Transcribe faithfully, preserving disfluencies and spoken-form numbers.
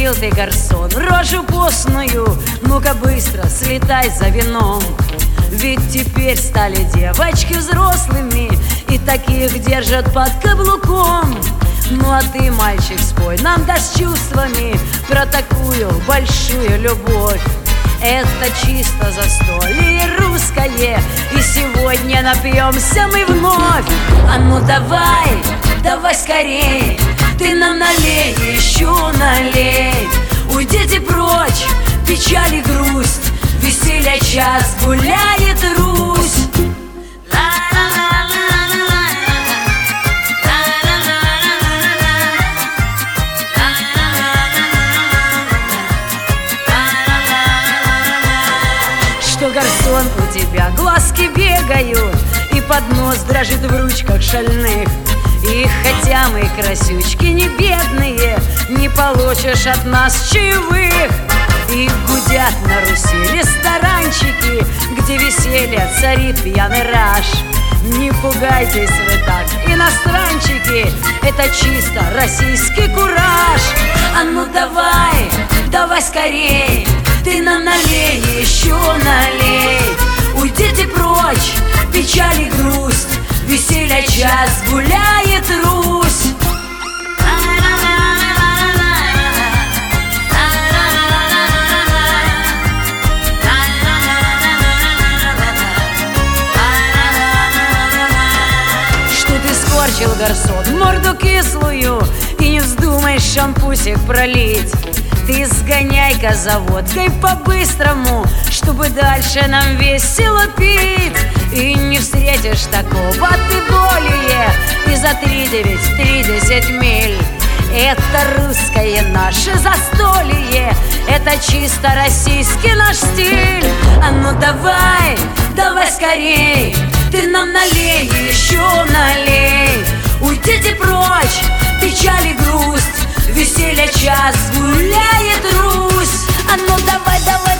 Скривил ты, гарсон, рожу постную, ну-ка быстро слетай за вином. Ведь теперь стали девочки взрослыми, и таких держат под каблуком. Ну а ты, мальчик, спой нам да с чувствами про такую большую любовь. Это чисто застолье русское, и сегодня напьемся мы вновь. А ну давай, давай скорей, ты нам налей, еще налей. Уйдите прочь, печаль и грусть, веселья час гуляет Русь. Что, гарсон, у тебя глазки бегают, и поднос дрожит в ручках шальных. И хотя мы красючки не бедные, не получишь от нас чаевых. И гудят на Руси ресторанчики, где веселье царит пьяный раж. Не пугайтесь вы так, иностранчики, это чисто российский кураж. А ну давай, давай скорей, ты нам налей, еще налей. Уйдите прочь, печаль и грусть, веселья час гуляет Русь. Что ты скорчил, гарсон, морду кислую, и не вздумай шампусик пролить. Ты сгоняй-ка за водкой по-быстрому, чтобы дальше нам весело пить. И не встретишь такого ты более и за тридевять тридцать миль. Это русское наше застолье, это чисто российский наш стиль. А ну давай, давай скорей, ты нам налей, еще налей. Уйдите прочь, печаль и грусть, веселья час гуляет Русь. А ну давай, давай.